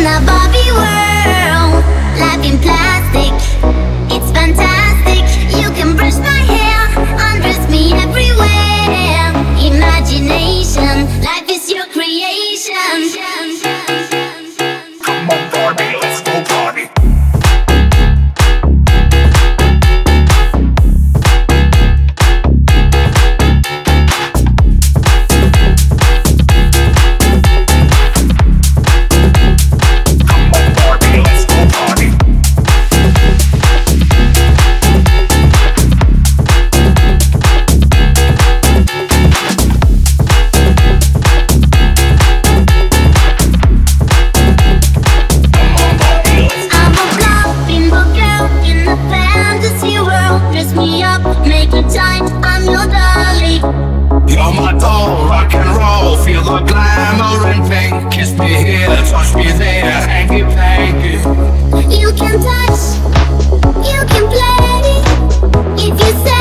a Barbie world, life in plastic. It's fantastic. You can brush my hair, undress me everywhere. Imagination, life is your creation. Come on, Barbie, let's go party. I'm your dolly. You're my doll, rock and roll. Feel the glamour and pink. Kiss me here, touch me there, hanky panky. You can touch, you can play. If you say